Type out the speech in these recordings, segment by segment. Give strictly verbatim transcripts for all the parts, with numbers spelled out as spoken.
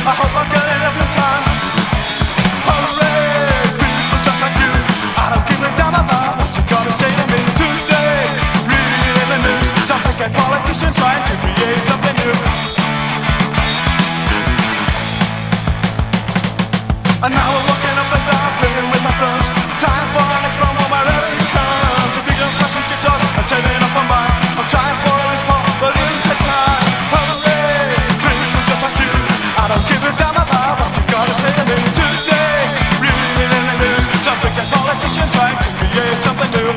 I hope I get enough in time. Hooray, people just like you. I don't give a damn about what you gotta say to me today. Reading in the news, some freaking politician trying to create something new. And now we're walking up and down, playing with our thumbs, trying for our next one wherever it comes. If you don't touch some guitars, I'm turning up on mine. I'm trying for a response, but it'll take time. Hooray, people just like you. I don't give a damn about what you gotta say to me today. Reading in the news, some freaking politician trying to create something new.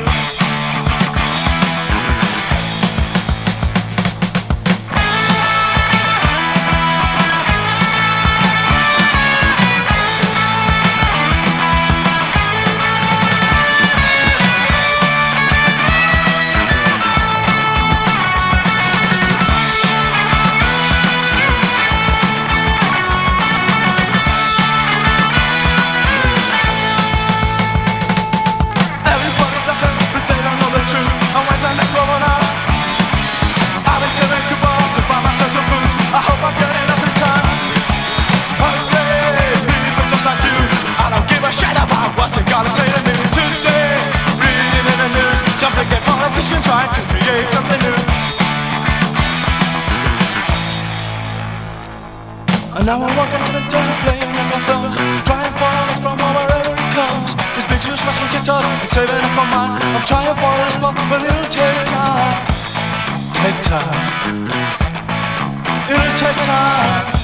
Trying to create something new. And now I'm walking on the desert, playing with my thumbs, trying for a next from wherever it comes. This bitch is smashing guitars and saving up for mine. I'm trying for a spot, but it'll take time. Take time. It'll take time.